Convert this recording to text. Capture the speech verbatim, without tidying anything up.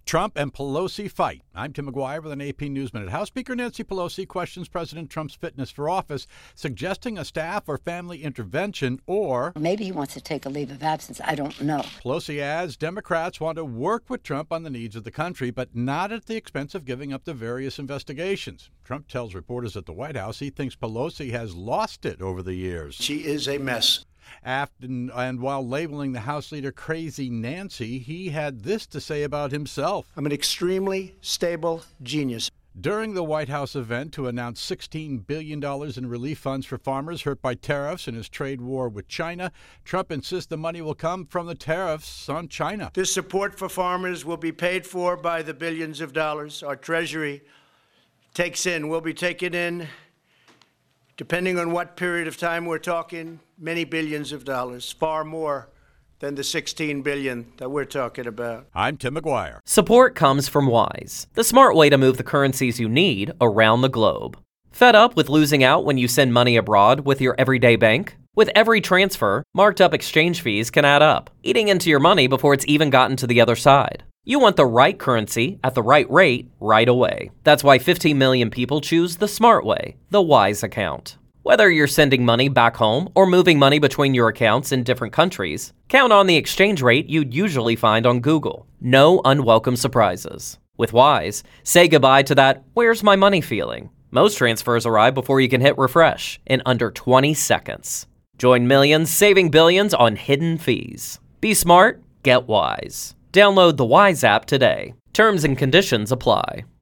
Trump and Pelosi fight. I'm Tim McGuire with an A P News Minute. House Speaker Nancy Pelosi questions President Trump's fitness for office, suggesting a staff or family intervention or... Maybe he wants to take a leave of absence. I don't know. Pelosi adds Democrats want to work with Trump on the needs of the country, but not at the expense of giving up the various investigations. Trump tells reporters at the White House he thinks Pelosi has lost it over the years. She is a mess. After, and while labeling the House leader Crazy Nancy, he had this to say about himself. I'm an extremely stable genius. During the White House event to announce sixteen billion dollars in relief funds for farmers hurt by tariffs in his trade war with China, Trump insists the money will come from the tariffs on China. This support for farmers will be paid for by the billions of dollars our Treasury takes in. We'll be taking in, depending on what period of time we're talking, many billions of dollars, far more than the sixteen billion dollars that we're talking about. I'm Tim McGuire. Support comes from Wise, the smart way to move the currencies you need around the globe. Fed up with losing out when you send money abroad with your everyday bank? With every transfer, marked up exchange fees can add up, eating into your money before it's even gotten to the other side. You want the right currency at the right rate right away. That's why fifteen million people choose the smart way, the Wise account. Whether you're sending money back home or moving money between your accounts in different countries, count on the exchange rate you'd usually find on Google. No unwelcome surprises. With Wise, say goodbye to that "where's my money" feeling. Most transfers arrive before you can hit refresh in under twenty seconds. Join millions saving billions on hidden fees. Be smart, get Wise. Download the Wise app today. Terms and conditions apply.